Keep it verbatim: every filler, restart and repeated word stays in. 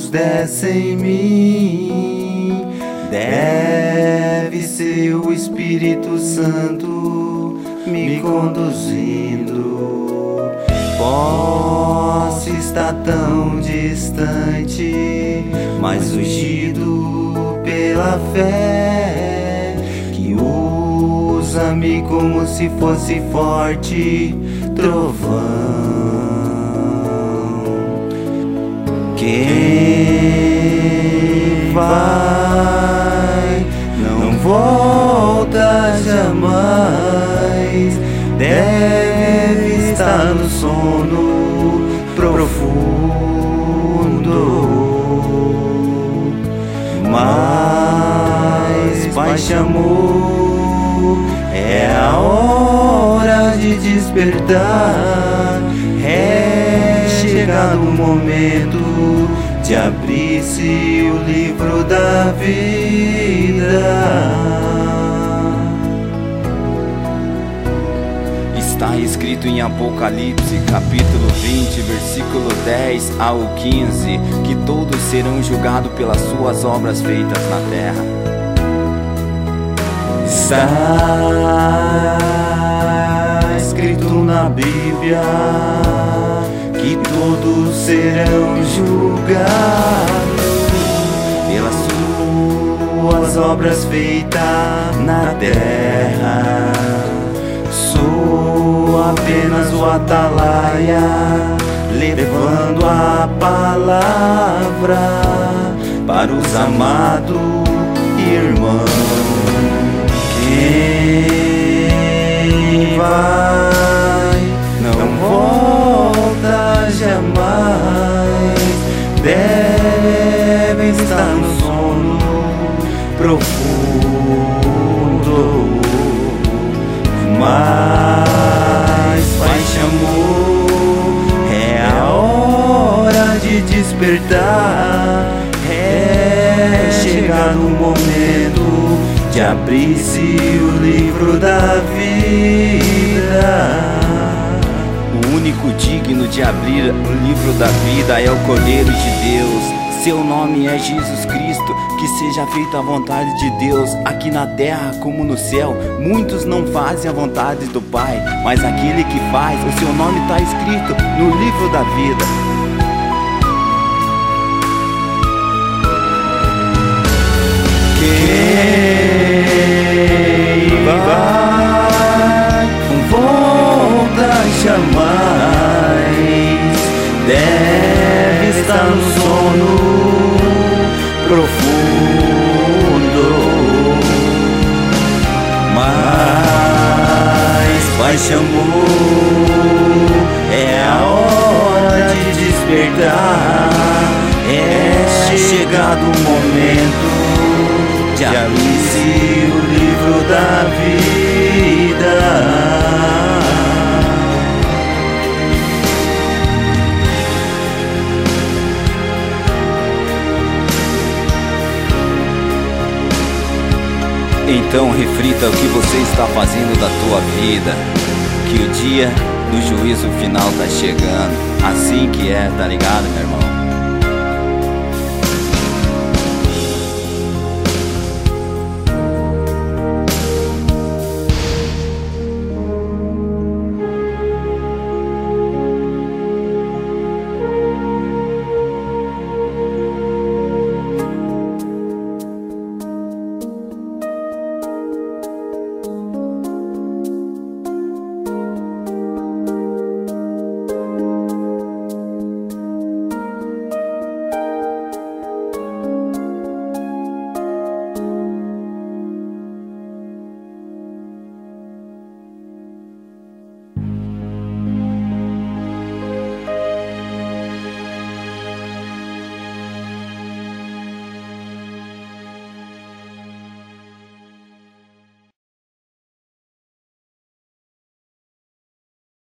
céus descem em mim. Deve ser o Espírito Santo me conduzindo. Posso estar tão distante, mas ungido pela fé que usa-me como se fosse forte trovão. Quem vai não volta jamais, deve estar no sono profundo. Mas Pai chamou, é a hora de despertar. É chegado o momento de abrir-se o livro da vida. Está escrito em Apocalipse, capítulo vinte, versículo dez ao quinze, que todos serão julgados pelas suas obras feitas na terra. Está escrito na Bíblia que todos serão julgados pelas suas obras feitas na terra. Sou apenas o atalaia, levando a palavra para os amados irmãos. Quem vai não volta jamais, deve estar no sono profundo. Mas Pai chamou, é a hora de despertar. É chegado o momento de abrir-se o livro da vida. O único digno de abrir o livro da vida é o Cordeiro de Deus. Seu nome é Jesus Cristo. Que seja feita a vontade de Deus aqui na terra como no céu. Muitos não fazem a vontade do Pai, mas aquele que faz, o seu nome está escrito no livro da vida. Quem vai não volta jamais, deve estar no sono profundo. Mas Pai chamou, é a hora de despertar. É chegado o momento de abrir-se o livro da vida. Então reflita o que você está fazendo da tua vida, que o dia do juízo final tá chegando. Assim que é, tá ligado, meu irmão?